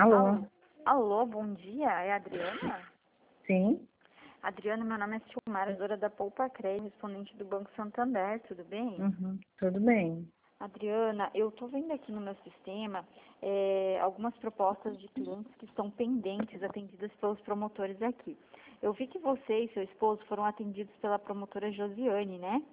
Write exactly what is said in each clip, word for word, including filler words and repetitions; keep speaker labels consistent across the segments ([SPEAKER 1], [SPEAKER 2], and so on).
[SPEAKER 1] Alô?
[SPEAKER 2] Alô, alô, bom dia, é a Adriana?
[SPEAKER 1] Sim?
[SPEAKER 2] Adriana, meu nome é Silmara, dora da Poupa Crédito, respondente do Banco Santander, tudo bem?
[SPEAKER 1] Uhum. Tudo bem.
[SPEAKER 2] Adriana, eu estou vendo aqui no meu sistema é, algumas propostas de clientes que estão pendentes, atendidas pelos promotores aqui. Eu vi que você e seu esposo foram atendidos pela promotora Josiane, né?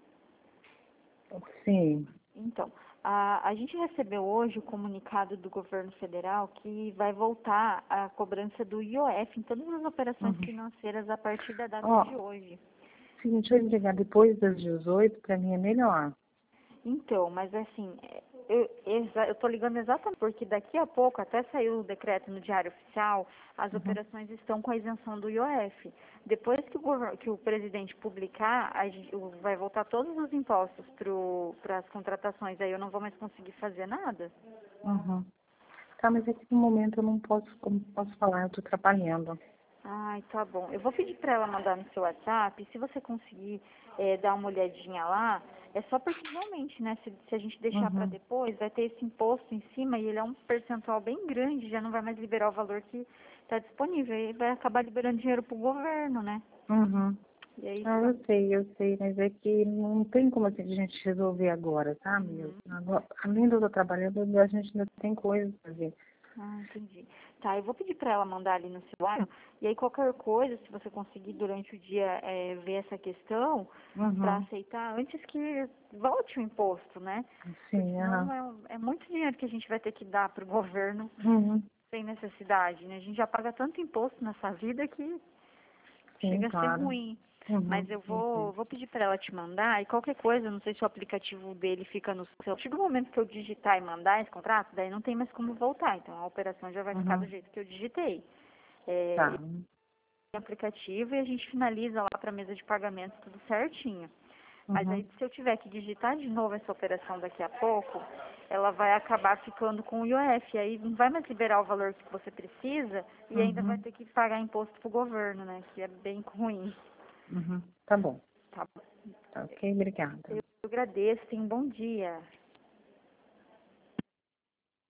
[SPEAKER 1] Sim.
[SPEAKER 2] Então, a, a gente recebeu hoje o comunicado do governo federal que vai voltar a cobrança do I O F em todas as operações
[SPEAKER 1] Uhum.
[SPEAKER 2] financeiras a partir da data
[SPEAKER 1] Ó,
[SPEAKER 2] de hoje.
[SPEAKER 1] seguinte, eu ligar depois das dezoito, para mim é melhor.
[SPEAKER 2] Então, mas assim, é, eu, exa- eu tô ligando exatamente porque daqui a pouco, até sair o decreto no Diário Oficial, as
[SPEAKER 1] Uhum.
[SPEAKER 2] operações estão com a isenção do I O F. Depois que o, gover- que o presidente publicar, a gente- o- vai voltar todos os impostos para as contratações, aí eu não vou mais conseguir fazer nada.
[SPEAKER 1] Uhum. Tá, mas aqui no momento eu não posso, eu não posso falar, eu tô trabalhando.
[SPEAKER 2] Ai, tá bom. Eu vou pedir para ela mandar no seu WhatsApp. Se você conseguir eh, dar uma olhadinha lá, é só porque realmente, né? Se, se a gente deixar para
[SPEAKER 1] Uhum.
[SPEAKER 2] depois, vai ter esse imposto em cima e ele é um percentual bem grande, já não vai mais liberar o valor que está disponível. Aí vai acabar liberando dinheiro para o governo, né?
[SPEAKER 1] Uhum.
[SPEAKER 2] E aí
[SPEAKER 1] Ah,
[SPEAKER 2] fica.
[SPEAKER 1] eu sei, eu sei, mas é que não tem como assim, a gente resolver agora, tá, meu?
[SPEAKER 2] Uhum.
[SPEAKER 1] Agora, além de eu estar trabalhando, a gente ainda tem coisa pra fazer.
[SPEAKER 2] Ah, entendi. Tá, eu vou pedir para ela mandar ali no celular. E aí qualquer coisa, se você conseguir durante o dia eh, ver essa questão, para
[SPEAKER 1] Uhum.
[SPEAKER 2] aceitar antes que volte o imposto, né? Porque
[SPEAKER 1] Sim,
[SPEAKER 2] senão
[SPEAKER 1] aham.
[SPEAKER 2] é, um- é muito dinheiro que a gente vai ter que dar para o governo
[SPEAKER 1] Uhum.
[SPEAKER 2] sem necessidade, né? A gente já paga tanto imposto nessa vida que
[SPEAKER 1] Sim,
[SPEAKER 2] chega a ser
[SPEAKER 1] claro.
[SPEAKER 2] ruim.
[SPEAKER 1] Uhum.
[SPEAKER 2] Mas eu
[SPEAKER 1] Ok.
[SPEAKER 2] vou, vou pedir para ela te mandar e qualquer coisa, não sei se o aplicativo dele fica no seu. Chega o momento que eu digitar e mandar esse contrato, daí não tem mais como voltar. Então a operação já vai ficar do
[SPEAKER 1] Uhum.
[SPEAKER 2] jeito que eu digitei. É,
[SPEAKER 1] Tá.
[SPEAKER 2] aplicativo e a gente finaliza lá para a mesa de pagamentos tudo certinho. Mas
[SPEAKER 1] Uhum.
[SPEAKER 2] aí se eu tiver que digitar de novo essa operação daqui a pouco, ela vai acabar ficando com o I O F. Aí não vai mais liberar o valor que você precisa e ainda vai
[SPEAKER 1] Uhum.
[SPEAKER 2] ter que pagar imposto pro governo, né? Que é bem ruim.
[SPEAKER 1] Uhum. Tá bom.
[SPEAKER 2] Tá bom.
[SPEAKER 1] Tá ok, obrigada.
[SPEAKER 2] Eu agradeço, tenha um bom dia.